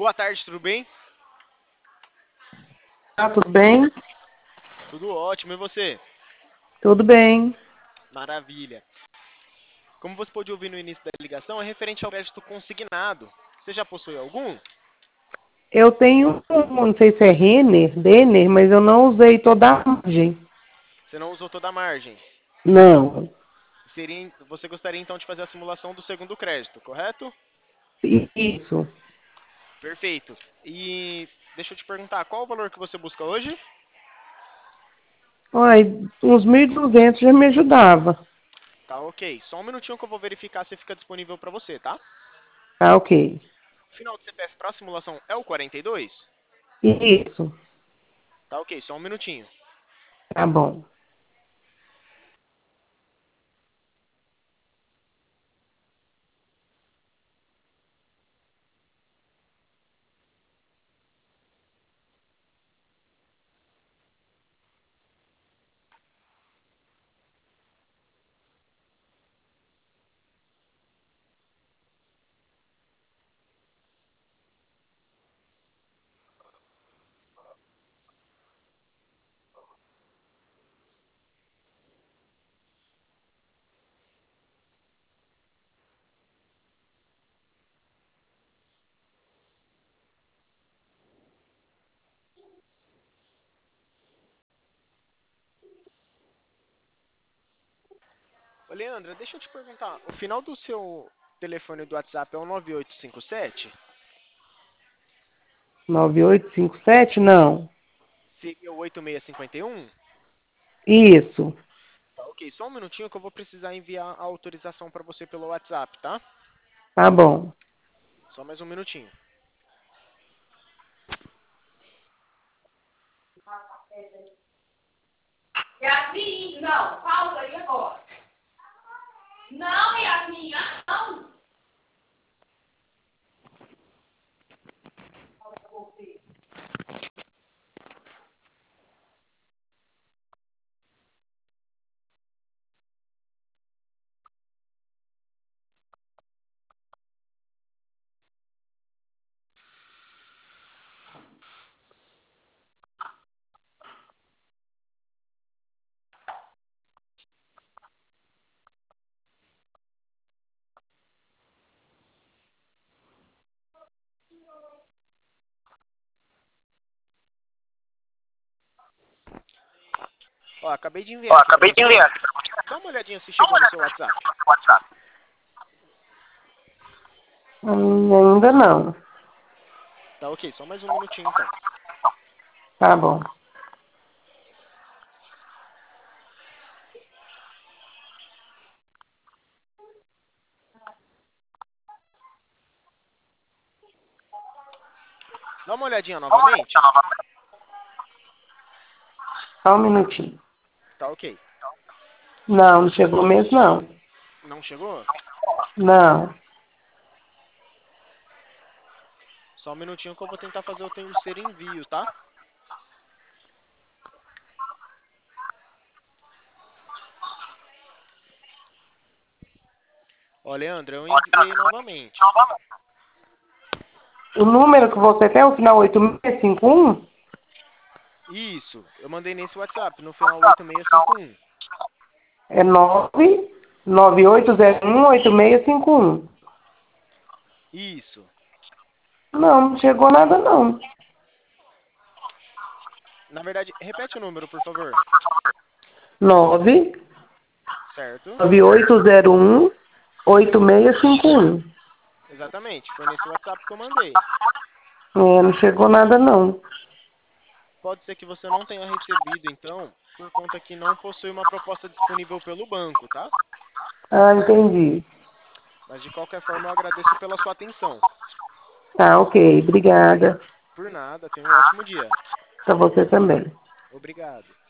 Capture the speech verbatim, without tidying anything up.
Boa tarde, tudo bem? Tá tudo bem? Tudo ótimo, e você? Tudo bem. Maravilha. Como você pôde ouvir no início da ligação, é referente ao crédito consignado. Você já possui algum? Eu tenho, um, não sei se é Renner, Denner, mas eu não usei toda a margem. Você não usou toda a margem. Não. Seria, você gostaria então de fazer a simulação do segundo crédito, correto? Isso. Perfeito. E deixa eu te perguntar, qual o valor que você busca hoje? Ai, uns mil e duzentos já me ajudava. Tá ok. Só um minutinho que eu vou verificar se fica disponível para você, tá? Tá ok. O final do C P F para a simulação é o quarenta e dois? Isso. Tá ok, só um minutinho. Tá bom. Ô, Leandra, deixa eu te perguntar, o final do seu telefone do WhatsApp é o nove oito cinco sete? nove oito cinco sete? Não. Seria o oito seis cinco um? Isso. Tá ok, só um minutinho que eu vou precisar enviar a autorização para você pelo WhatsApp, tá? Tá bom. Só mais um minutinho. Yasmin, não, pausa aí agora. Não, Yasmin, não. Ó, acabei de Ó, enviar aqui para acabei de você. enviar. Dá uma olhadinha se Dá uma chegou no olhada seu no WhatsApp. WhatsApp. Hum, ainda não. Tá ok, só mais um minutinho então. Tá bom. Dá uma olhadinha Dá uma olhadinha novamente. novamente. Só um minutinho. Tá ok. Não, não chegou mesmo, não. Não chegou? Não. Só um minutinho que eu vou tentar fazer o terceiro envio, tá? Ó, Leandra, eu enviei novamente. O número que você tem é o final oito seis cinco um? Isso, eu mandei nesse WhatsApp, no final oito seis cinco um. É nove nove oito zero um oito seis cinco um. Isso. Não, não chegou nada, não. Na verdade, repete o número, por favor. nove Certo? nove oito zero um oito seis cinco um. Exatamente, foi nesse WhatsApp que eu mandei. É, não chegou nada, não. Pode ser que você não tenha recebido, então, por conta que não possui uma proposta disponível pelo banco, tá? Ah, entendi. Mas de qualquer forma, eu agradeço pela sua atenção. Tá, ok. Obrigada. Por nada, tenha um ótimo dia. Pra você também. Obrigado.